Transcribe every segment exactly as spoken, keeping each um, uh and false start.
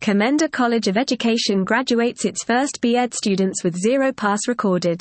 Commenda College of Education graduates its first B Ed students with zero pass recorded.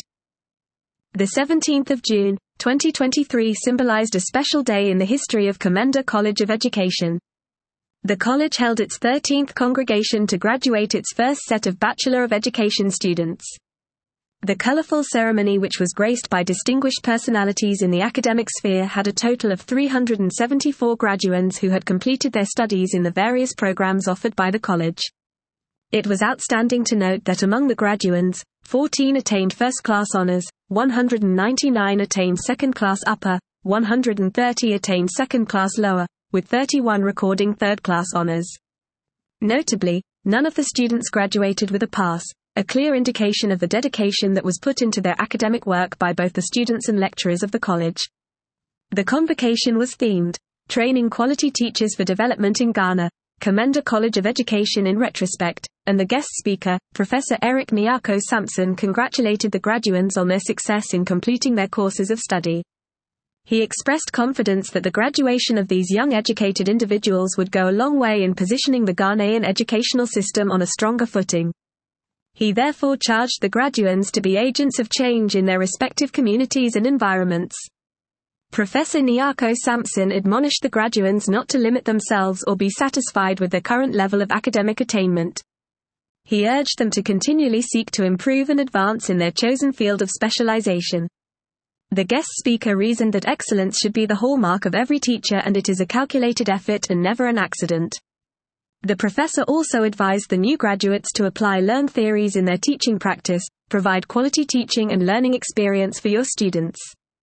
The seventeenth of June, twenty twenty-three symbolized a special day in the history of Commenda College of Education. The college held its thirteenth congregation to graduate its first set of Bachelor of Education students. The colorful ceremony, which was graced by distinguished personalities in the academic sphere, had a total of three hundred seventy-four graduands who had completed their studies in the various programs offered by the college. It was outstanding to note that among the graduands, fourteen attained first-class honors, one hundred ninety-nine attained second-class upper, one hundred thirty attained second-class lower, with thirty-one recording third-class honors. Notably, none of the students graduated with a pass, a clear indication of the dedication that was put into their academic work by both the students and lecturers of the college. The convocation was themed, Training Quality Teachers for Development in Ghana, Commenda College of Education in Retrospect, and the guest speaker, Professor Eric Nyarko Sampson, congratulated the graduands on their success in completing their courses of study. He expressed confidence that the graduation of these young educated individuals would go a long way in positioning the Ghanaian educational system on a stronger footing. He therefore charged the graduands to be agents of change in their respective communities and environments. Professor Nyarko Sampson admonished the graduands not to limit themselves or be satisfied with their current level of academic attainment. He urged them to continually seek to improve and advance in their chosen field of specialization. The guest speaker reasoned that excellence should be the hallmark of every teacher, and it is a calculated effort and never an accident. The professor also advised the new graduates to apply learned theories in their teaching practice, provide quality teaching and learning experience for your students.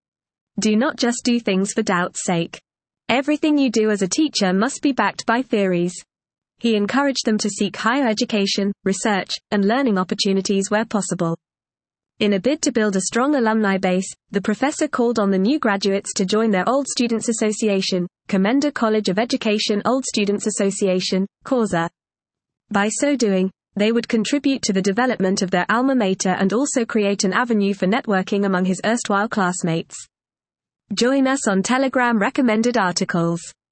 Do not just do things for doubt's sake. Everything you do as a teacher must be backed by theories. He encouraged them to seek higher education, research, and learning opportunities where possible. In a bid to build a strong alumni base, the professor called on the new graduates to join their Old Students Association, Commenda College of Education Old Students Association, CORSA. By so doing, they would contribute to the development of their alma mater and also create an avenue for networking among his erstwhile classmates. Join us on Telegram recommended articles.